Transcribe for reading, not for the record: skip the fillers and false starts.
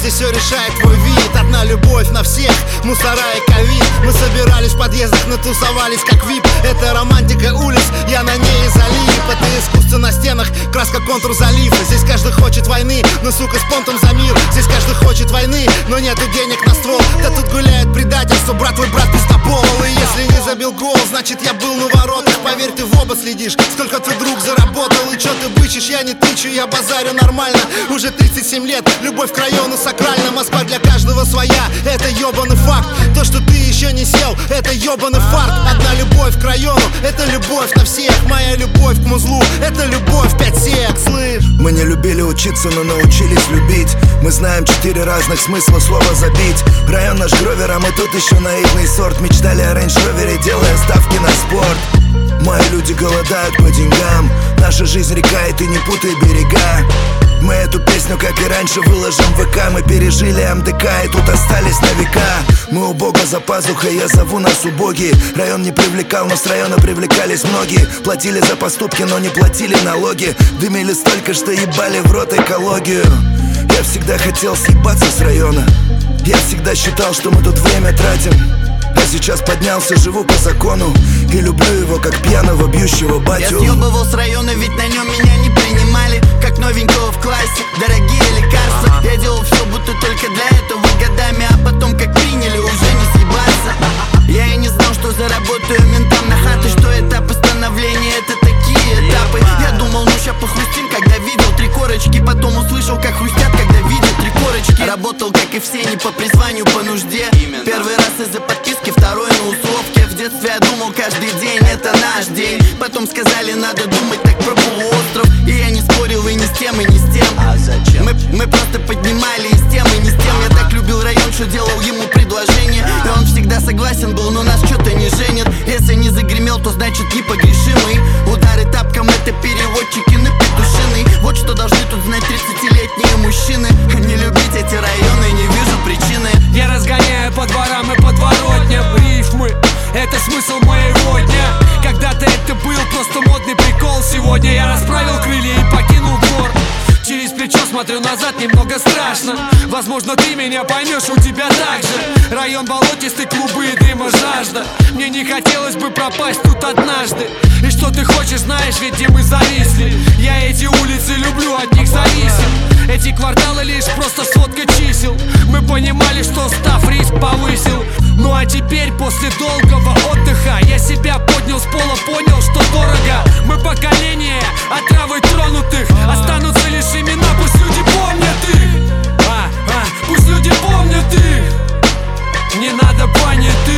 здесь все решает твой вид. Одна любовь на всех, мусора и ковид. Мы собирались в подъездах, натусовались как вип. Это романтика улиц, я на ней и залип. Это искусство на стенах, краска контур залива. Здесь каждый хочет войны, но сука с понтом за мир. Здесь каждый хочет войны, но нету денег на ствол. Да тут гуляет предательство, брат твой брат пиздобол. И если не забил гол, значит я был на воротах. Поверь, ты в оба следишь, сколько твой друг заработал. И чё ты бычишь, я не тычу, я базарю нормально. Уже 37 лет, любовь к району сакральна. Москва для каждого своя, это ёбаный факт. То, что ты еще не сел, это ёбаный фарт. Одна любовь к району, это любовь на всех. Моя любовь к музлу, это любовь 5 сек, слышь. Мы не любили учиться, но научились любить. Мы знаем 4 разных смысла слова забить. Район наш Гровер, а мы тут еще наивный сорт. Мечтали о рейндж-ровере, делая ставки на спорт. Мои люди голодают по деньгам. Наша жизнь река, и ты не путай берега. Мы эту песню, как и раньше, выложим в ВК. Мы пережили МДК и тут остались на века. Мы у Бога за пазухой, я зову нас убогие. Район не привлекал, но с района привлекались многие. Платили за поступки, но не платили налоги. Дымили столько, что ебали в рот экологию. Я всегда хотел съебаться с района. Я всегда считал, что мы тут время тратим. А сейчас поднялся, живу по закону. И люблю его, как пьяного бьющего батю. Я съебывал с района, ведь на нем меня не принимали. Как новенького в классе, дорогие лекарства. Я делал все, будто только для этого годами. А потом, как приняли, уже не съебаться. Я и не знал, что заработаю ментам на хаты. Что этапы становления, это такие этапы. Я думал, ну ща похрустим, когда видел 3 корочки. Потом услышал, как хрустят, когда видел 3 корочки. Работал, как и все, не по призванию, по нужде. Первый раз из-за подписки, второй на условке. В детстве я думал, каждый день это наш день. Потом сказали, надо думать так про полуостров. И я не спорил и ни с тем, и ни с тем. А зачем? Мы просто поднимали и с тем, и не с тем. Я так любил район, что делал ему предложение. И он всегда согласен был, но нас что-то не женит. Если не загремел, то значит непогрешимый. Удары тапком — это переводчики на петушиный. Вот что должны тут знать 30-летние мужчины. Не любить эти районы, не вижу причины. Я разгоняю по дворам и подворотням рифмы. Это смысл моего дня. Когда-то это был просто модный прикол. Сегодня я расправил крылья и покинул двор. Через плечо смотрю назад, немного страшно. Возможно, ты меня поймешь, у тебя так же. Район болотистый, клубы и дыма жажда. Мне не хотелось бы пропасть тут однажды. И что ты хочешь, знаешь, ведь где мы зависли. Я эти улицы люблю, от них зависим. Эти кварталы лишь просто сводка чисел. Мы понимали, что став риск повысил. Ну а теперь, после долгого отдыха, я себя поднял с пола, понял, что дорого. Мы поколение отравой тронутых. Останутся лишь имена, пусть люди помнят их. Пусть люди помнят их. Не надо понятых.